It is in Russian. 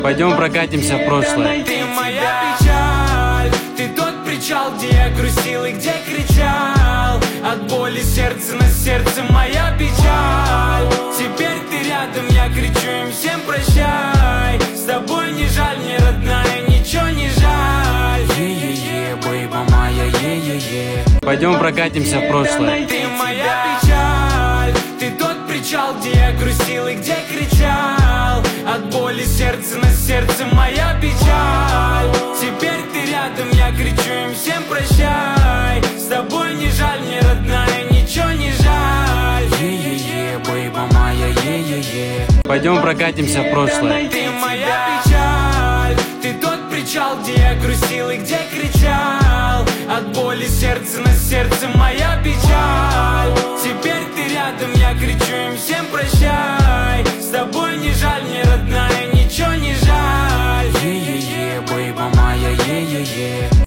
Пойдем прокатимся в прошлое. Ты моя печаль, ты тот причал, где я грустил и где кричал. От боли сердце на сердце моя печаль. Теперь ты рядом, я кричу им всем прощай. С тобой не жаль, мне родная, ничего не жаль. Е-е-е, бейба моя, е-е-е. Пойдем прокатимся в прошлое. Ты моя печаль, ты тот причал, где я грустил и где кричал. От боли сердце на сердце моя печаль. Теперь ты рядом, я кричу им всем прощай. С тобой не жаль, мне родная, ничего не жаль. Е-е-е, бейба моя, е-е-е. Пойдем прокатимся в прошлое. Ты моя печаль, ты тот причал, где я грустил и где кричал. От боли сердце на сердце моя печаль. Теперь ты рядом, я кричу им всем прощай. С тобой не жаль, мне родная, ничего не жаль. Е-е-е, бейба моя, е-е-е.